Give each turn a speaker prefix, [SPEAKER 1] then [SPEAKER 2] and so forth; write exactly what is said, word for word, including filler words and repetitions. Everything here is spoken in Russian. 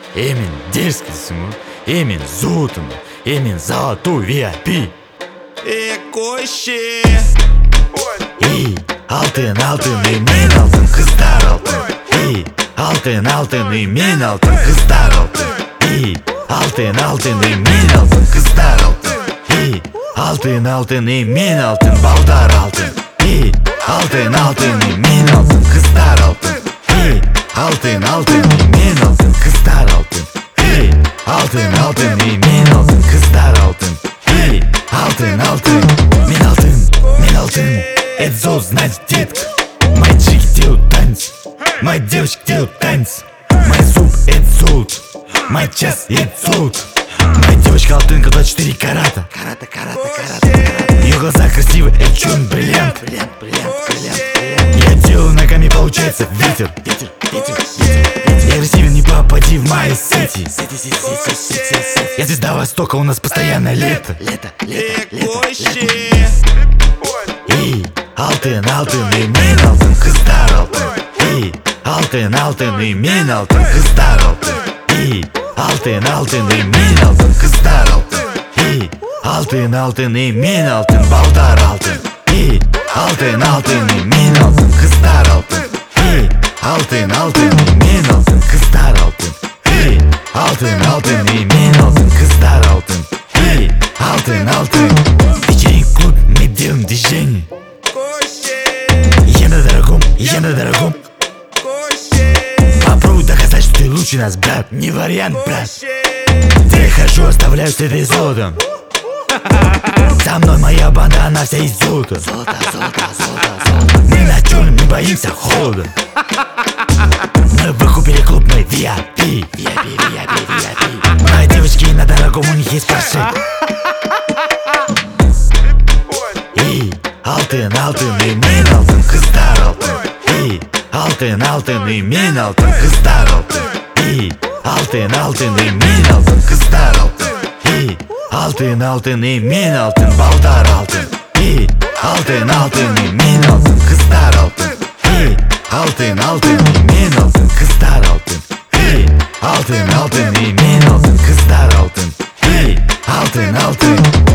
[SPEAKER 1] Emin дерзкостью, Emin золотом, Emin золотой ви ай пи.
[SPEAKER 2] Ekoşi.
[SPEAKER 1] Ey altın altın emin altın kızlar altın. Ey altın altın emin altın kızlar altın. Ey altın altın emin altın kızlar altın. Ey altın altın emin altın baldar altın. Ey altın altın emin altın kızlar altın. Ey altın altın emin altın kızlar altın. Ey altın altın emin altın kızlar altın. Эй, алтын, алтын, мен алтын, мен алтын. Это золото, значит, детка. Мои чики делают танец, мои девочки делают танец. Мои зуб — это золото, мой час — это золото. Моя девочка алтынка двадцать четыре карата.
[SPEAKER 2] Карата, карата, карата.
[SPEAKER 1] Ее глаза красивые, это черный бриллиант.
[SPEAKER 2] Бриллиант, бриллиант, бриллиант.
[SPEAKER 1] Я делаю ногами, получается ветер.
[SPEAKER 2] Ветер, ветер, ветер.
[SPEAKER 1] Я красивее, не попади в мои сети.
[SPEAKER 2] Сети, сети, сети, сети, сети.
[SPEAKER 1] Я звезда Востока, у нас постоянно лето.
[SPEAKER 2] Лето, лето, лето, лето.
[SPEAKER 1] Ey, altın altın emin altın kızlar altın. Ey, altın altın emin altın kızlar altın. Ey, altın altın emin altın kızlar altın. Ey, altın altın emin altın baldar altın. Ey, altın altın emin altın kızlar altın. Ey, altın altın emin altın kızlar altın. Ey, altın altın emin altın kızlar altın. Ey, altın altın. Диджей клуб, мы делаем движение. Я на дорогом, я на дорогом. Попробуй доказать, что ты лучше нас, брат. Не вариант, брат. Ты хорошо оставляешь следы золотом. За мной моя банда, она вся из золота.
[SPEAKER 2] Золото, золото, золото, золото.
[SPEAKER 1] Мы на черном не боимся холода. Мы выкупили клуб, мы ви ай пи.
[SPEAKER 2] ви ай пи, ви ай пи, ви ай пи.
[SPEAKER 1] Мои девочки на дорогом, у них есть парши. Ey, altın altın emin altın kızlar altın. Ey, altın altın emin altın kızlar altın. Ey, altın altın emin altın kızlar altın. Ey, altın altın emin altın baldar altın. Ey, altın altın emin altın kızlar altın. Ey, altın altın emin altın kızlar altın. Ey, altın altın emin altın kızlar altın. Ey, altın altın.